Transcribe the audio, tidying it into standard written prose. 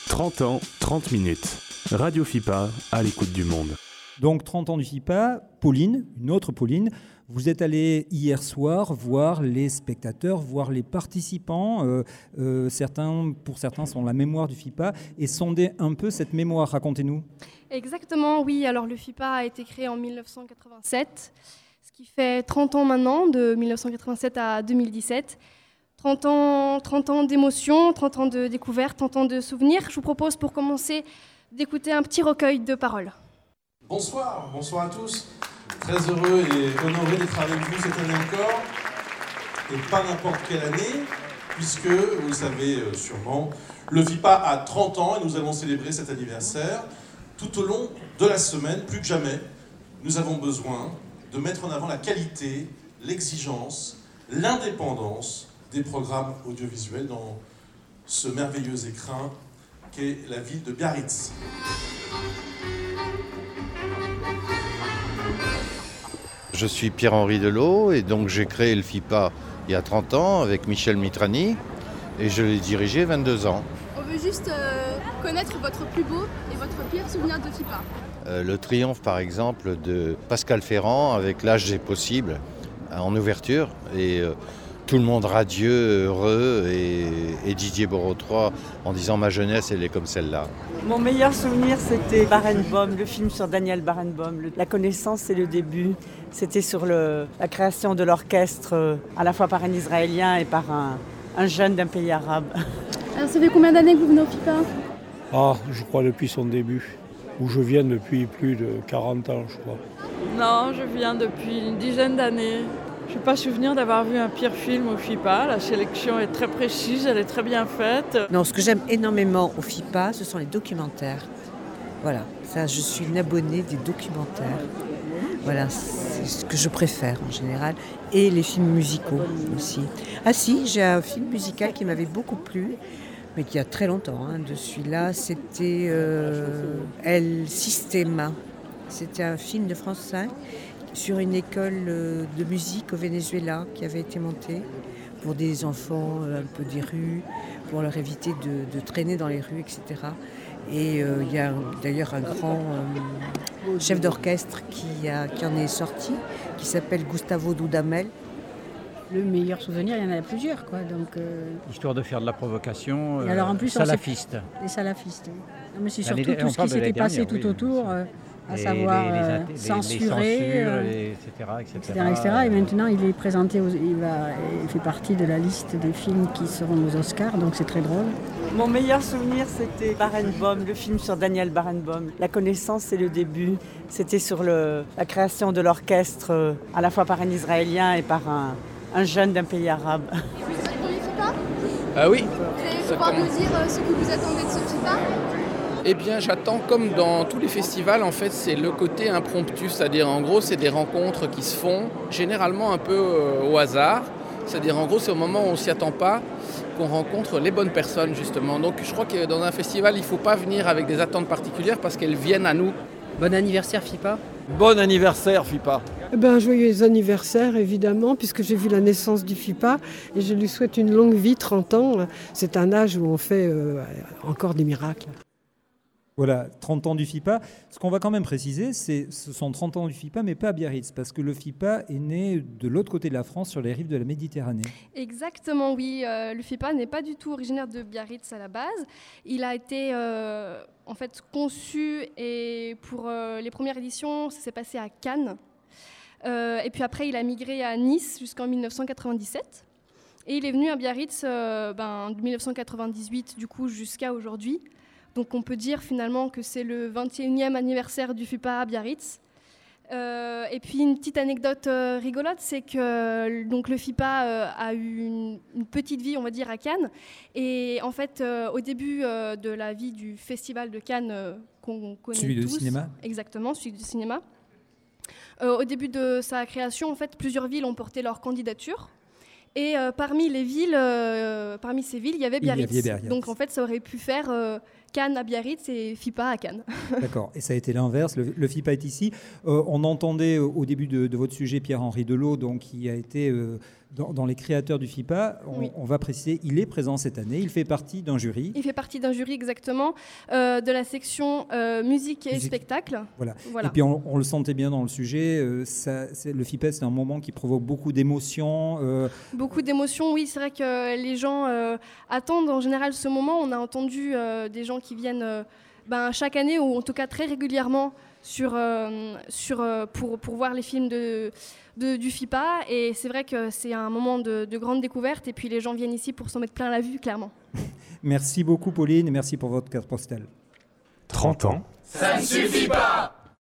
30 ans, 30 minutes. Radio FIPA, à l'écoute du monde. Donc 30 ans du FIPA, Pauline, une autre Pauline, vous êtes allée hier soir voir les spectateurs, voir les participants. Pour certains sont la mémoire du FIPA et sonder un peu cette mémoire. Racontez-nous. Exactement, oui. Alors le FIPA a été créé en 1987, ce qui fait 30 ans maintenant, de 1987 à 2017. 30 ans d'émotions, 30 ans de découvertes, 30 ans de souvenirs. Je vous propose pour commencer d'écouter un petit recueil de paroles. Bonsoir à tous. Très heureux et honoré d'être avec vous cette année encore. Et pas n'importe quelle année, puisque, vous le savez sûrement, le FIPA a 30 ans et nous allons célébrer cet anniversaire. Tout au long de la semaine, plus que jamais, nous avons besoin de mettre en avant la qualité, l'exigence, l'indépendance des programmes audiovisuels dans ce merveilleux écrin qu'est la ville de Biarritz. Je suis Pierre-Henri Delot et donc j'ai créé le FIPA il y a 30 ans avec Michel Mitrani et je l'ai dirigé 22 ans. On veut juste connaître votre plus beau et votre pire souvenir de FIPA. Le triomphe par exemple de Pascal Ferrand avec L'âge des possibles en ouverture et tout le monde radieux, heureux et Didier Bourreau-III en disant ma jeunesse elle est comme celle-là. Mon meilleur souvenir c'était Barenboim, le film sur Daniel Barenboim. La connaissance c'est le début. C'était sur la création de l'orchestre à la fois par un Israélien et par un jeune d'un pays arabe. Alors ça fait combien d'années que vous venez au FIPA ? Je crois depuis son début, où je viens depuis plus de 40 ans je crois. Non, je viens depuis une dizaine d'années. Je n'ai pas souvenir d'avoir vu un pire film au FIPA. La sélection est très précise, elle est très bien faite. Non, ce que j'aime énormément au FIPA, ce sont les documentaires. Voilà, ça, je suis une abonnée des documentaires. Voilà, c'est ce que je préfère en général. Et les films musicaux aussi. Ah si, j'ai un film musical qui m'avait beaucoup plu, mais qui a très longtemps, de celui-là, c'était El Sistema. C'était un film de France 5 sur une école de musique au Venezuela qui avait été montée pour des enfants un peu des rues, pour leur éviter de traîner dans les rues, etc. Et il y a d'ailleurs un grand chef d'orchestre qui en est sorti, qui s'appelle Gustavo Dudamel. Le meilleur souvenir, il y en a plusieurs, quoi. Donc, histoire de faire de la provocation, et alors, en plus, salafiste. Les salafistes. Non, mais c'est surtout tout ce qui s'était passé tout autour. À savoir censurer, etc. Et maintenant, il est présenté, il fait partie de la liste des films qui seront aux Oscars, donc c'est très drôle. Mon meilleur souvenir, c'était Barenboim, le film sur Daniel Barenboim. La connaissance, c'est le début. C'était sur la création de l'orchestre, à la fois par un Israélien et par un jeune d'un pays arabe. Vous êtes pour les FIPA ? Oui. Vous allez pouvoir nous dire ce que vous attendez de ce FIPA ? Eh bien, j'attends, comme dans tous les festivals, en fait, c'est le côté impromptu. C'est-à-dire, en gros, c'est des rencontres qui se font généralement un peu au hasard. C'est-à-dire, en gros, c'est au moment où on ne s'y attend pas qu'on rencontre les bonnes personnes, justement. Donc, je crois que dans un festival, il ne faut pas venir avec des attentes particulières parce qu'elles viennent à nous. Bon anniversaire, FIPA. Bon anniversaire, FIPA. Joyeux anniversaire, évidemment, puisque j'ai vu la naissance du FIPA et je lui souhaite une longue vie, 30 ans. C'est un âge où on fait encore des miracles. Voilà, 30 ans du FIPA. Ce qu'on va quand même préciser, ce sont 30 ans du FIPA, mais pas à Biarritz, parce que le FIPA est né de l'autre côté de la France, sur les rives de la Méditerranée. Exactement, oui. Le FIPA n'est pas du tout originaire de Biarritz à la base. Il a été en fait conçu et pour les premières éditions, ça s'est passé à Cannes. Et puis après, il a migré à Nice jusqu'en 1997. Et il est venu à Biarritz de 1998 du coup jusqu'à aujourd'hui. Donc on peut dire finalement que c'est le 21e anniversaire du FIPA à Biarritz. Et puis une petite anecdote rigolote, c'est que donc, le FIPA a eu une petite vie, on va dire, à Cannes. Et en fait, au début de la vie du festival de Cannes qu'on connaît celui tous, du cinéma. Exactement, celui du cinéma. Au début de sa création, en fait, plusieurs villes ont porté leur candidature. Et parmi ces villes, il y avait Biarritz. Donc en fait, ça aurait pu faire Cannes à Biarritz et FIPA à Cannes. D'accord. Et ça a été l'inverse. Le FIPA est ici. On entendait au début de votre sujet Pierre-Henri Delot, donc, qui a été dans les créateurs du FIPA, on va préciser, il est présent cette année, il fait partie d'un jury. Il fait partie d'un jury exactement, de la section musique et spectacle. Voilà. Et puis on le sentait bien dans le sujet, le FIPA c'est un moment qui provoque beaucoup d'émotions. Beaucoup d'émotions, oui, c'est vrai que les gens attendent en général ce moment. On a entendu des gens qui viennent chaque année ou en tout cas très régulièrement pour voir les films du FIPA, et c'est vrai que c'est un moment de grande découverte, et puis les gens viennent ici pour s'en mettre plein la vue, clairement. Merci beaucoup Pauline, et merci pour votre carte postale. 30 ans. Ça ne suffit pas!